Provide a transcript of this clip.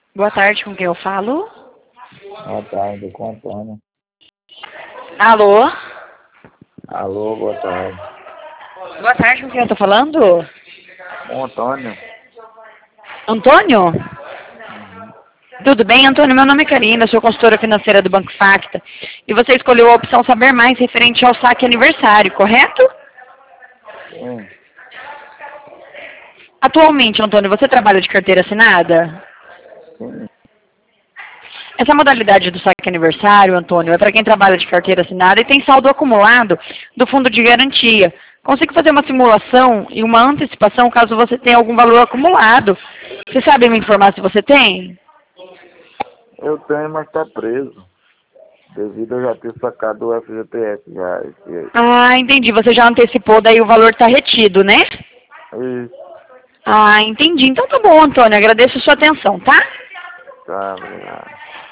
Boa tarde, com quem eu falo? Boa tarde, com o Antônio. Alô? Alô, boa tarde. Boa tarde, com quem eu tô falando? Com o Antônio? Antônio? Uhum. Tudo bem, Antônio? Meu nome é Karina, sou consultora financeira do Banco Facta. E você escolheu a opção Saber Mais referente ao saque aniversário, correto? Sim, Atualmente, Antônio, você trabalha de carteira assinada? sim. Essa modalidade do saque aniversário, Antônio, é para quem trabalha de carteira assinada e tem saldo acumulado do fundo de garantia. Consigo fazer uma simulação e uma antecipação caso você tenha algum valor acumulado. Você sabe me informar se você tem? Eu tenho, mas tá preso. Devido a já ter sacado o FGTS já. Ah, entendi. Você já antecipou, daí o valor está retido, né? Isso, Ah, entendi. Então tá bom, Antônio. Agradeço a sua atenção, tá? tá, obrigado.